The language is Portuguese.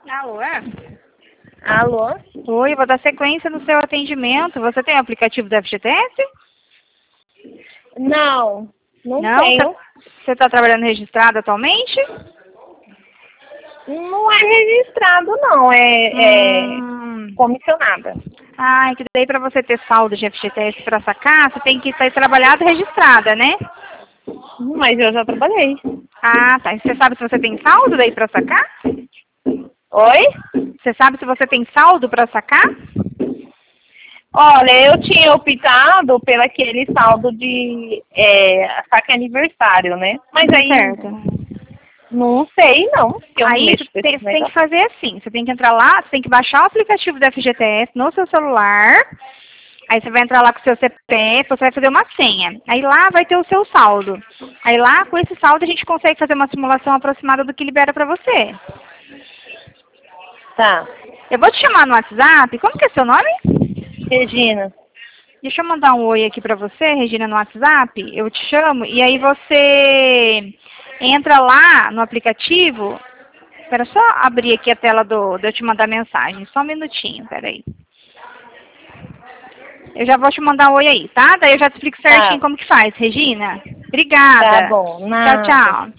Alô, é? Alô? Oi, vou dar sequência no seu atendimento. Você tem o aplicativo do FGTS? Não Não? tenho. Você está trabalhando registrado atualmente? Não é registrado, não. É comissionada. Ah, que daí para você ter saldo de FGTS para sacar, você tem que estar trabalhado e registrada, né? Mas eu já trabalhei. Ah, tá. E você sabe se você tem saldo daí para sacar? Oi? Você sabe se você tem saldo para sacar? Olha, eu tinha optado pelo aquele saldo de saque aniversário, né? Mas aí Certo. não sei, não. Que eu não Aí mexo você com tem, esse você tem que negócio. fazer assim, você tem que entrar lá, você tem que baixar o aplicativo do FGTS no seu celular. Aí você vai entrar lá com o seu CPF, você vai fazer uma senha. Aí lá vai ter o seu saldo. Aí lá, com esse saldo, a gente consegue fazer uma simulação aproximada do que libera pra você. Tá. Eu vou te chamar no WhatsApp. Como que é seu nome? Regina. Deixa eu mandar um oi aqui pra você, Regina, no WhatsApp. Eu te chamo e aí você entra lá no aplicativo. Espera só abrir aqui a tela de eu te mandar mensagem. Só um minutinho, peraí. Eu já vou te mandar um oi aí, tá? Daí eu já te explico certinho Tá. como que faz, Regina. Tá Obrigada. bom. Tchau, Nada. tchau.